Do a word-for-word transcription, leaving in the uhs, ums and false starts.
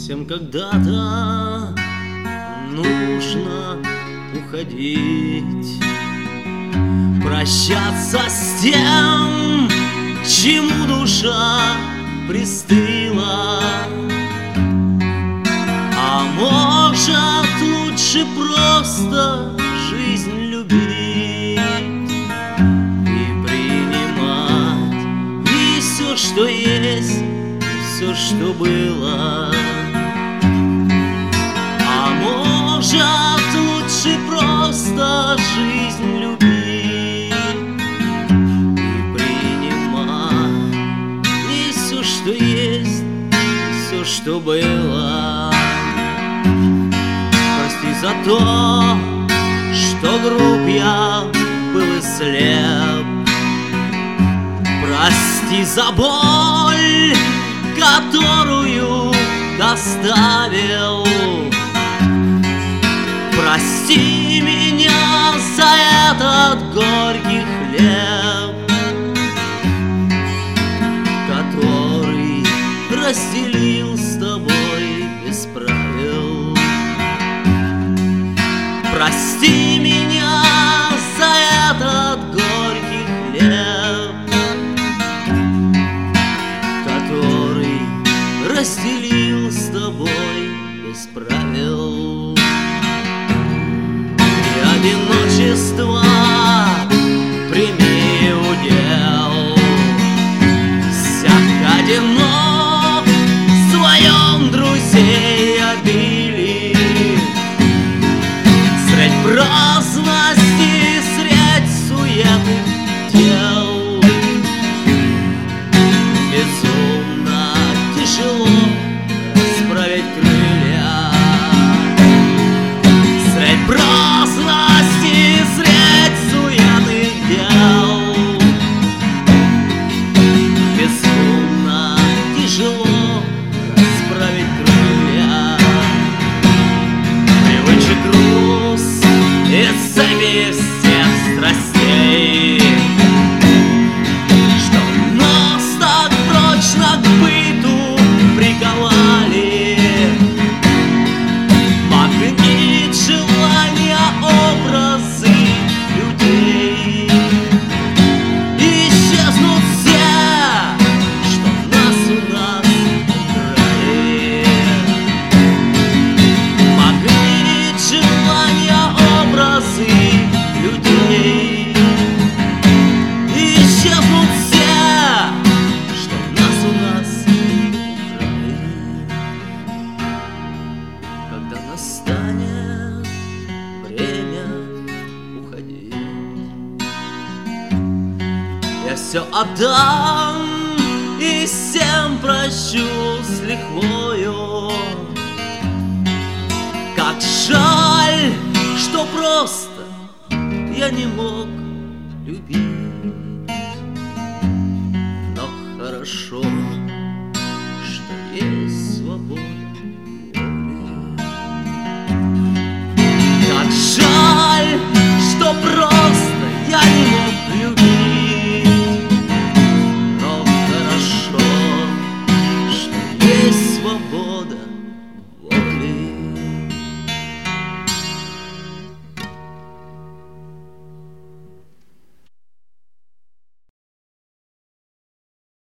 Всем когда-то нужно уходить, прощаться с тем, чему душа пристыла. А может, лучше просто жизнь любить и принимать и все, что есть, и все, что было. А может, лучше просто жизнь любить и принимать и все, что есть, и все, что было. Прости за то, что груб я был и слеп. Прости за боль, которую доставил. Прости меня за этот горький хлеб, который разделил с тобой без правил. Прости меня за этот горький хлеб, который разделил с тобой без правил. И одиночество прими удел, всяк одинок в своем друзей обили. Средь праздности, средь суетных дел безумно тяжело расправить крылья. Средь праздности, средь суетных дел безумно тяжело расправить крылья. Привычек груз и цепи всех страстей, что нас так прочно к быту приковали. Магнит желания, образы людей. Исчезнут все, что нас у нас украли. Магнит желания, образы людей. Исчезнут все, что нас у нас украли. Когда настанет время уходить, я все отдам и всем прощу с лихвою. Как жаль, что просто я не мог любить, но хорошо,